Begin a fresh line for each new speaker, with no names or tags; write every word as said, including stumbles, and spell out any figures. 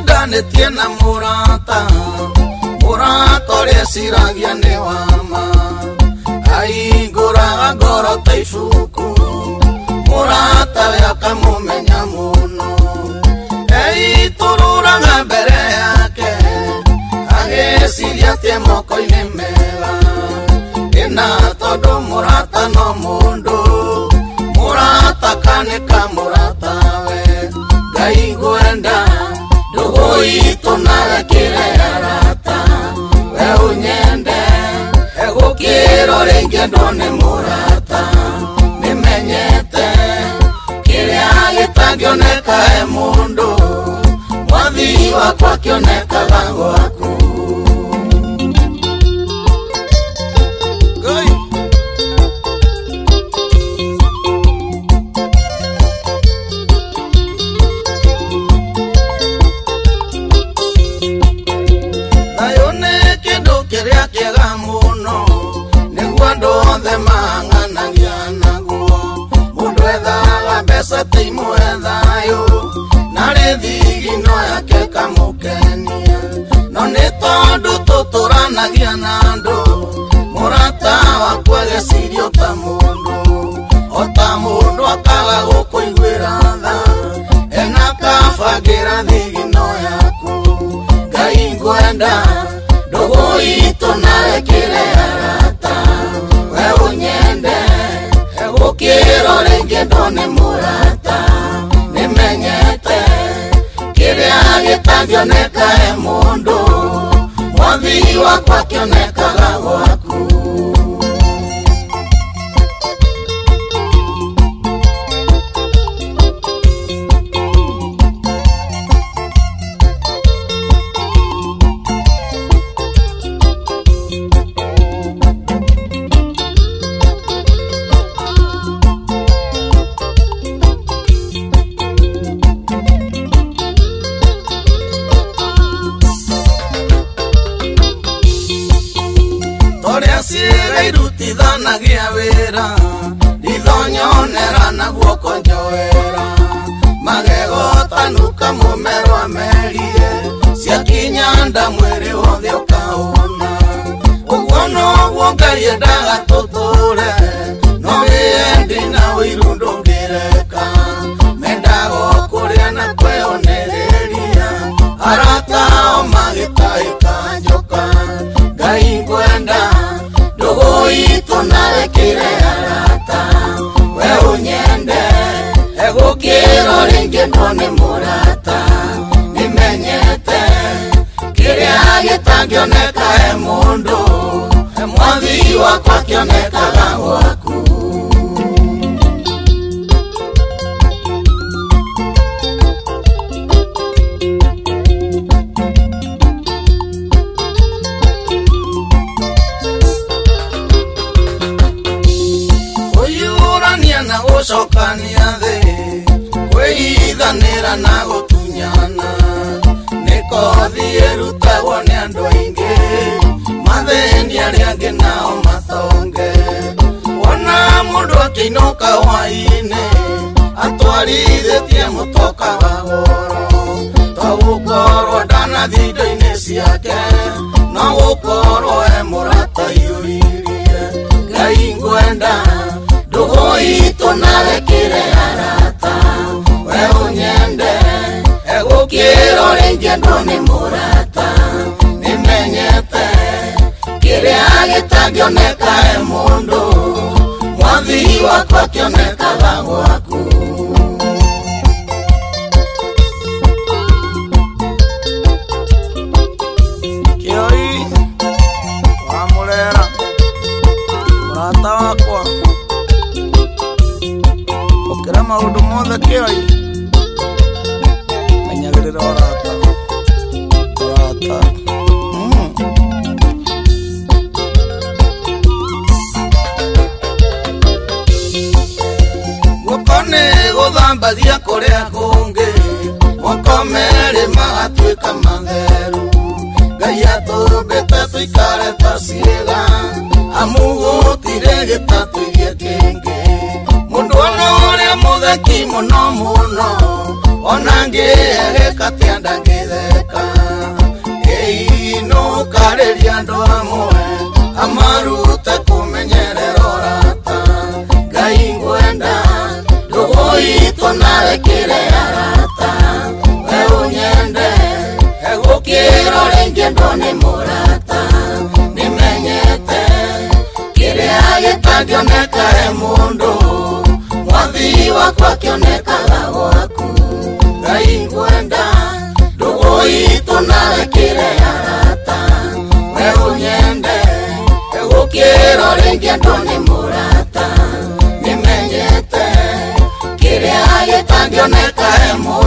nĩndanĩtie na mũrata, mũrata ũrĩa ciragia nĩ wama, ahingũraga ngoro ta ibuku, mũrata we akamũmenya mũno, eitũrũraga mbere yake, agĩciria atĩ moko-inĩ mega, ĩna tondũ mũrata no mũndũ, mũrata kanĩka mũrata we, Ngai ngwenda ndũgũ itũ nawe kĩre arata, we ũnyende egũkĩra rĩngĩ ndone mũrata, nĩmenyete kĩrĩa gĩtangĩoneka he mũndũ, mwathi wakwa kĩonekaga gwaku. Thigino yake kamukenia, no nĩ tondũ tũtũranagia na andũ, mũrata wakwa gĩcirio ta mũndũ, o ta mũndũ akaga gũkũiguĩra tha, ena kabangĩra thigino yaku, Ngai ngwenda ndũgũ itũ nawe kĩre arata, we ũnyende egũkĩra rĩngĩ ndone mũrata, nĩmenyete kĩrĩa gĩtangĩoneka he mũndũ, mwathi wakwa kĩonekaga gwaku. Irutithanagia wĩra, ithonyonera na guoko njoera, magego tanuka mũmero amerie, ciakinya nda mwĩrĩ wothe ũkaũna, ũguo noguo Ngai endaga tũtũre, no wĩendi na ũiru ndũngĩreka, mendaga kũrĩa na kwĩonereria, arata o magĩtahĩka njoka, Ngai ngwenda ndũgũ itũ nawe kĩre arata, we ũnyende egũkĩra rĩngĩ ndone mũrata, nĩmenyete kĩrĩa gĩtangĩoneka he mũndũ, mwathi wakwa kĩonekaga gwaku. Gũcokania thĩ, kwĩithanĩra na gũtunyana, nĩ kothi ĩrutagwo nĩ andũ aingĩ, mathĩni arĩa angĩ nao matonge, wona mũndũ akĩinũka hwaĩ-inĩ, atwarithĩtie mũtoka wa goro, to gũkorwo ndanathiĩ indo-inĩ ciake, no gũkorwo he mũrata aiyũririe, Ngai ngwenda ndũgũ itũ nawe kĩre arata, we ũnyende egũkĩra rĩngĩ ndone mũrata, nĩmenyete kĩrĩa gĩtangĩoneka he mũndũ, mwathi wakwa kĩonekaga gwaku. Kĩoi wa mũrera mũrata wakwa, ũkĩra maũndũ mothe Kĩoi, menyagĩrĩra ũrata, ũrata guoko nĩ gũthambagia kũrĩa kũngĩ, moko merĩ magatuĩka matheru, Ngai atũmbĩte tũikare ta ciĩga, amu gũtirĩ gĩtatũirie kĩngĩ, mũndũ ona ũrĩa mũtheki mũno mũno, ona ngĩegĩka tĩ andangĩtheka. mamwe amarute kumenyerera rata Ngai ngwenda ndugu itu narekire arata we unyende egukiro ringi ndoni murata nimenyete kiria gitangioneka he mundu mwathi wakwa kionekaga gwaku Ngai ngwenda ndugu itu narekire arata we unyende egukiro ringi ndoni murata nimenyete kiria gitangioneka he mundu